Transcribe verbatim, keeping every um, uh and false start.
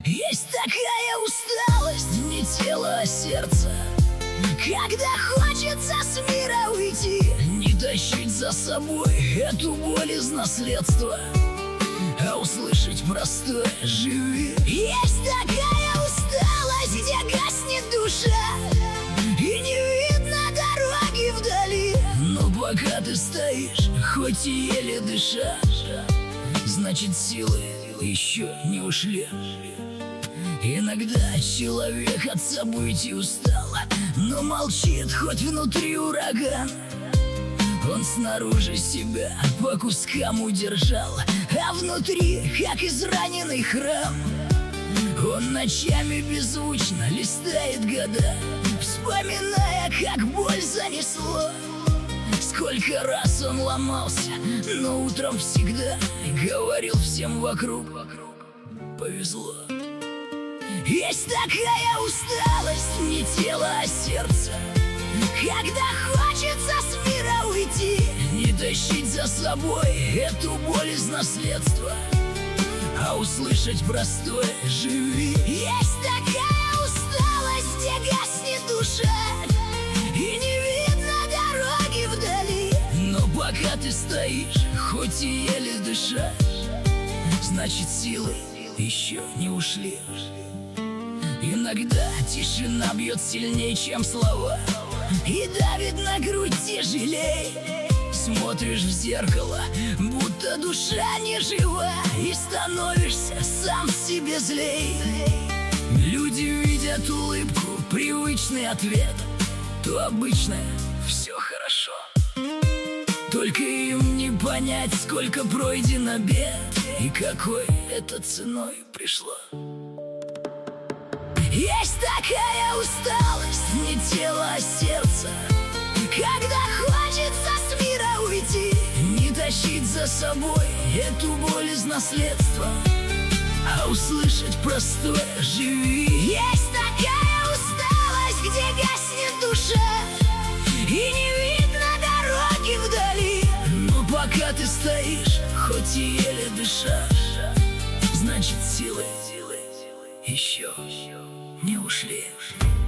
Есть такая усталость, не тело, а сердце, когда хочется с мира уйти, не тащить за собой эту боль из наследства, а услышать простое «живи». Есть такая усталость, где гаснет душа, и не видно дороги вдали. Но пока ты стоишь, хоть и еле дыша, значит силы еще не ушли. Иногда человек от событий устал, но молчит, хоть внутри ураган. Он снаружи себя по кускам удержал, а внутри, как израненный храм, он ночами беззвучно листает года, вспоминая, как боль занесло. Сколько раз он ломался, но утром всегда говорил всем вокруг: повезло. Есть такая усталость, не тело, а сердце, когда хочется с мира уйти, не тащить за собой эту боль из наследства, а услышать простое «живи». Есть такая усталость, где гаснет душа, и не видно дороги вдали. Но пока ты стоишь, хоть и еле дыша, значит силы еще не ушли. Иногда тишина бьет сильнее, чем слова, и давит на грудь тяжелей. Смотришь в зеркало, будто душа не жива, и становишься сам себе злей. Люди видят улыбку, привычный ответ, то обычное «все хорошо». Только им не понять, сколько пройдено бед, и какой это ценой пришло. Есть такая усталость, не тело, а сердце, когда хочется с мира уйти, не тащить за собой эту боль из наследства, а услышать простое «живи». Есть такая усталость, где гаснет душа, и не видно дороги вдали. Но пока ты стоишь, хоть и еле дыша, значит силы еще не ушли.